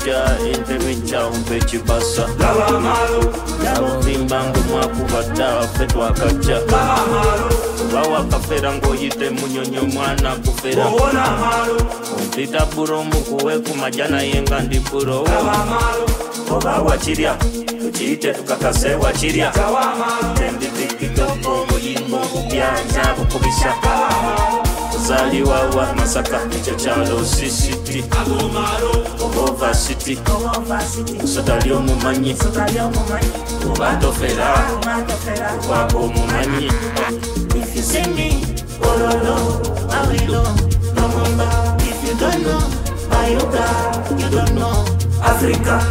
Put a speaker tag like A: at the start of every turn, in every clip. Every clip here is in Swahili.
A: cha intemincha umpechi basa lava malo yabo vimbango mwakubata fetwa kacha lava malo bawa kafera ngo yite munyonyo mwana kufera ona malo umpita buro mukuwe kumajana yenga ndipuro lava malo oba wachiria tuchite tukakase wachiria lava malo tendi tikitoko muyimbo kubyanza bukubisha lava malo zaliwa wa Masaka chachalo CCT Over City Sotalio mumanyi Ubato fera Wako mumanyi If you see me Orolo Awilo Nomomba If you don't know Bayuga You don't know Africa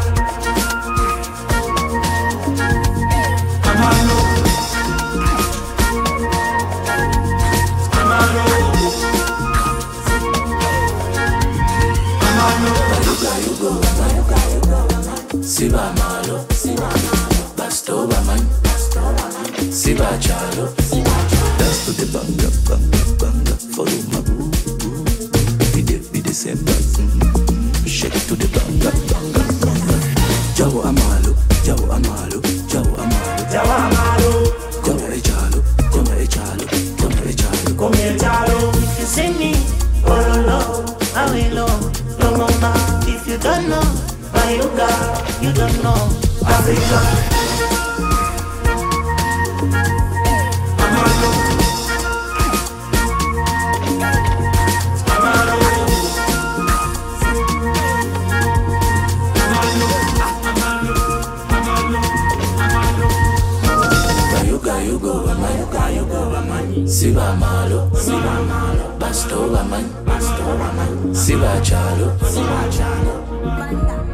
A: Amano Siba malo, basto baman, siba chalo, dance to the banga, banga, banga, follow my boo, be the same bang, shake it to the banga, banga, banga. Jawo amalo, jawo amalo, jawo amalo, jawo amalo, come chalo, come chalo, come chalo, come chalo. If you see me, orolo, awilo, lomomba. If you don't know. You don't know Africa. Amalo, amalo, amalo, amalo, amalo. Yugo, amani. Siba malo, basto amani, siba chalo.